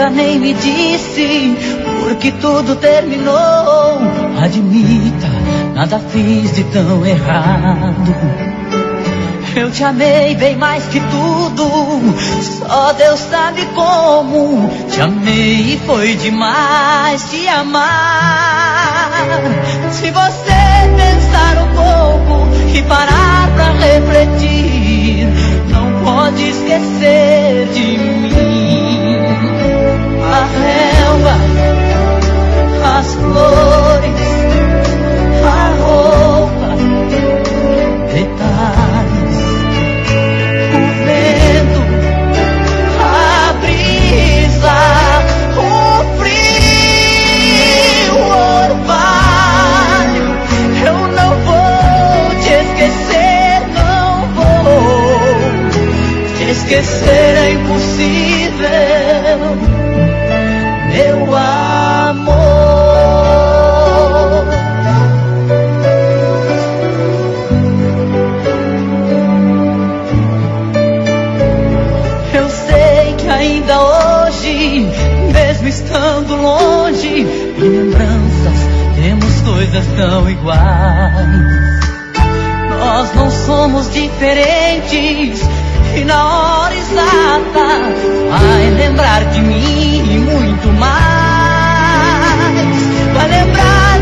nunca nem me disse por que tudo terminou. Admita, nada fiz de tão errado. Eu te amei bem mais que tudo, só Deus sabe como. Te amei e foi demais te amar. Se você pensar um pouco e parar pra refletir, não pode esquecer de mim. A relva, as flores, a roupa, detalhes, o vento, a brisa, o frio, o orvalho. Eu não vou te esquecer, não vou te esquecer, é impossível, meu amor. Eu sei que ainda hoje, mesmo estando longe, em lembranças temos coisas tão iguais. Nós não somos diferentes, e na hora exata vai lembrar de mim e muito mais. Vai lembrar